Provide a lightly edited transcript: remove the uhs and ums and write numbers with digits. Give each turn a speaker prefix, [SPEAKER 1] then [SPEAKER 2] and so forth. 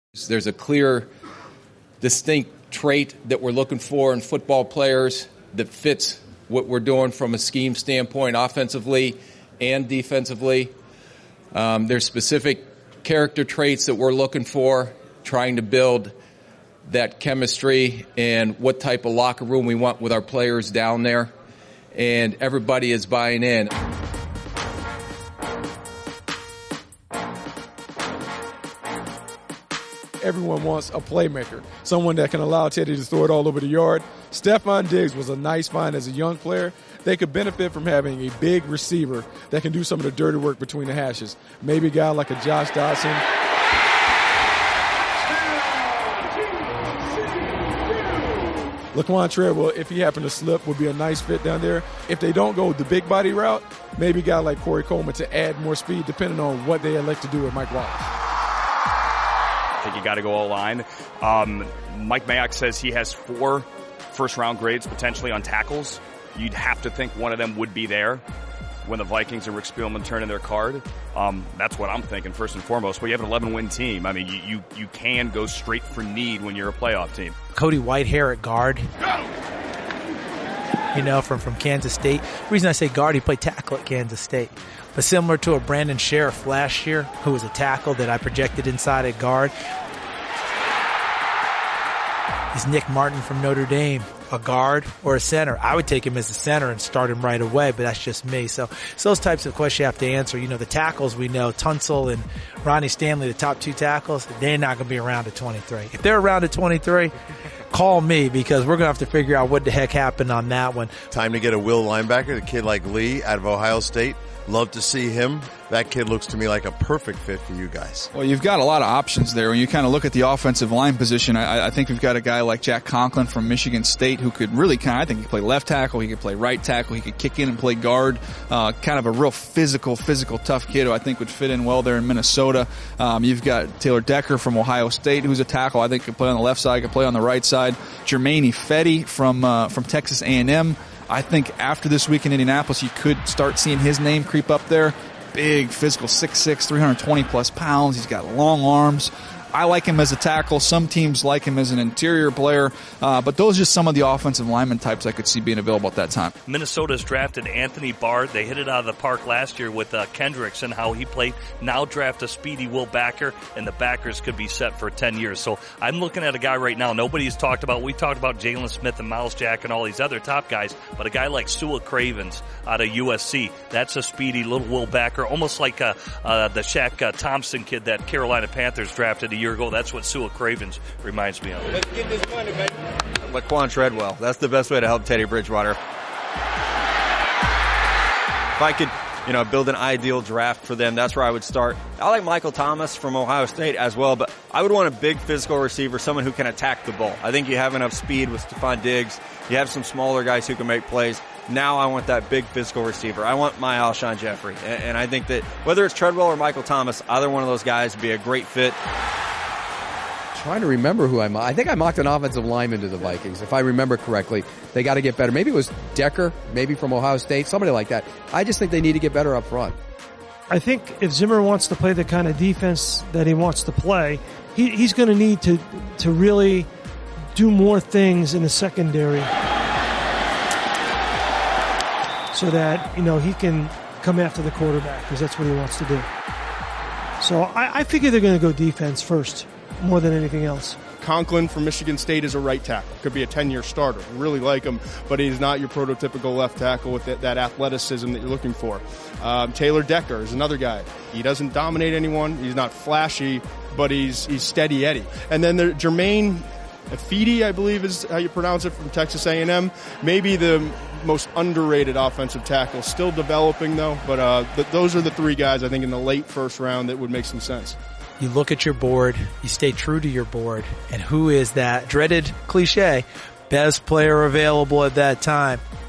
[SPEAKER 1] There's a clear, distinct trait that we're looking for in football players that fits what we're doing from a scheme standpoint, offensively and defensively. There's specific character traits that we're looking for, trying to build that chemistry and what type of locker room we want with our players down there. And everybody is buying in.
[SPEAKER 2] Everyone wants a playmaker, someone that can allow Teddy to throw it all over the yard. Stephon Diggs was a nice find as a young player. They could benefit from having a big receiver that can do some of the dirty work between the hashes. Maybe a guy like a Josh Dodson. Laquan Treadwell, if he happened to slip, would be a nice fit down there. If they don't go the big body route, maybe a guy like Corey Coleman to add more speed, depending on what they elect to do with Mike Wallace.
[SPEAKER 3] I think you got to go O-line. Mike Mayock says he has 4 first-round grades potentially on tackles. You'd have to think one of them would be there when the Vikings and Rick Spielman turn in their card. That's what I'm thinking first and foremost. But you have an 11-win team. I mean, you can go straight for need when you're a playoff team.
[SPEAKER 4] Cody Whitehair at guard. You know, from Kansas State. The reason I say guard, he played tackle at Kansas State. But similar to a Brandon Sheriff last year, who was a tackle that I projected inside at guard. Is Nick Martin from Notre Dame a guard or a center? I would take him as a center and start him right away, but that's just me. So it's those types of questions you have to answer. You know, the tackles we know, Tunsil and Ronnie Stanley, the top 2 tackles, they're not going to be around at 23. If they're around at 23, call me because we're going to have to figure out what the heck happened on that one.
[SPEAKER 5] Time to get a will linebacker, a kid like Lee out of Ohio State. Love to see him. That kid looks to me like a perfect fit for you guys.
[SPEAKER 6] Well, you've got a lot of options there. When you kind of look at the offensive line position, I think we've got a guy like Jack Conklin from Michigan State who could really I think he could play left tackle, he could play right tackle, he could kick in and play guard. Kind of a real physical, tough kid who I think would fit in well there in Minnesota. You've got Taylor Decker from Ohio State who's a tackle. I think could play on the left side, could play on the right side. Jermaine Ifedi from Texas A&M. I think after this week in Indianapolis, you could start seeing his name creep up there. Big, physical, 6'6", 320-plus pounds. He's got long arms. I like him as a tackle. Some teams like him as an interior player. But those are just some of the offensive lineman types I could see being available at that time.
[SPEAKER 7] Minnesota's drafted Anthony Barr. They hit it out of the park last year with Kendricks and how he played. Now draft a speedy Will Backer, and the backers could be set for 10 years. So I'm looking at a guy right now nobody's talked about. We talked about Jalen Smith and Miles Jack and all these other top guys, but a guy like Sua Cravens out of USC, that's a speedy little Will Backer, almost like the Shaq Thompson kid that Carolina Panthers drafted a year ago. That's what Sua Cravens reminds me of.
[SPEAKER 8] Let's get this money, baby. Laquan Treadwell. That's the best way to help Teddy Bridgewater. If I could, build an ideal draft for them, that's where I would start. I like Michael Thomas from Ohio State as well, but I would want a big physical receiver, someone who can attack the ball. I think you have enough speed with Stephon Diggs. You have some smaller guys who can make plays. Now I want that big physical receiver. I want my Alshon Jeffrey. And I think that whether it's Treadwell or Michael Thomas, either one of those guys would be a great fit.
[SPEAKER 9] Trying to remember who I think I mocked an offensive lineman to the Vikings, if I remember correctly. They got to get better. Maybe it was Decker, maybe from Ohio State, somebody like that. I just think they need to get better up front.
[SPEAKER 10] I think if Zimmer wants to play the kind of defense that he wants to play, he's going to need to really do more things in the secondary so that, he can come after the quarterback, because that's what he wants to do. So I figure they're going to go defense first, more than anything else.
[SPEAKER 11] Conklin from Michigan State is a right tackle. Could be a 10-year starter. I really like him, but he's not your prototypical left tackle with that athleticism that you're looking for. Taylor Decker is another guy. He doesn't dominate anyone. He's not flashy, but he's steady Eddie. And then Jermaine Ifedi, I believe is how you pronounce it, from Texas A&M. Maybe the most underrated offensive tackle. Still developing, though. But those are the 3 guys, I think, in the late first round that would make some sense.
[SPEAKER 4] You look at your board, you stay true to your board, and who is that dreaded cliche, best player available at that time?